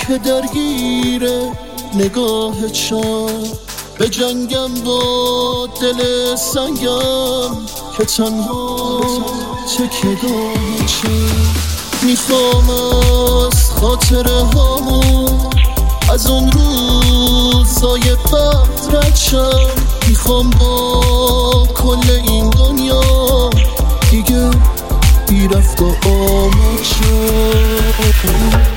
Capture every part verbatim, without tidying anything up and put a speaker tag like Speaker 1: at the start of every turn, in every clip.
Speaker 1: که درگیره نگاه چار به جنگم با دل سنگم که تنها تکه داچه میخوام از خاطره هامون از اون روزای بد رد شم میخوام با کل این دنیا دیگه بی رفت و آمد شم.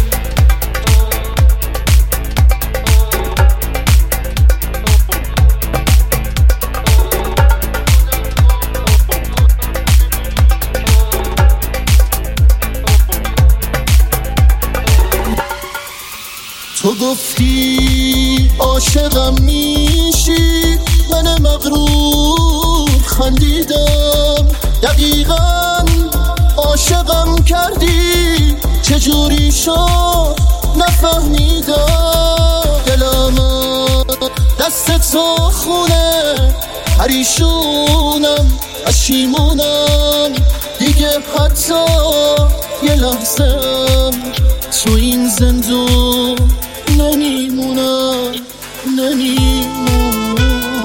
Speaker 1: تو گفتی عاشقم میشی، من مغرور خندیدم، دقیقاً عاشقم کردی، چجوری شد نفهمیدم. دلم دست تو خونه، پریشونم پشیمونم، دیگه حتی یه لحظه‌م تو این زندون نمیمونم نمیمونم.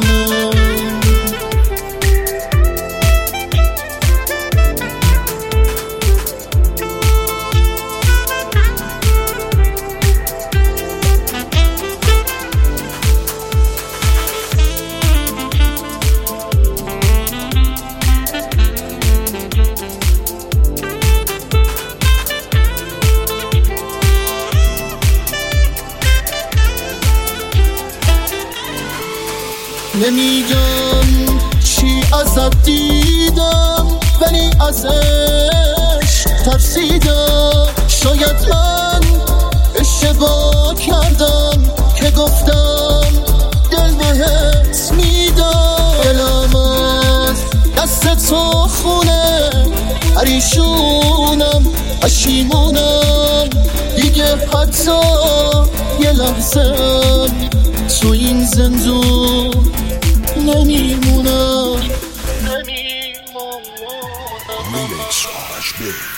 Speaker 1: نمیگم چی ازت دیدم، ولی ازش ترسیدم. شاید من اشتباه کردم که گفتم دل بهت میدم. دلم از دست تو خونه، پریشونم پشیمونم، دیگه حتی یه لحظه‌م تو این زندون نمیمونم نمیمونم.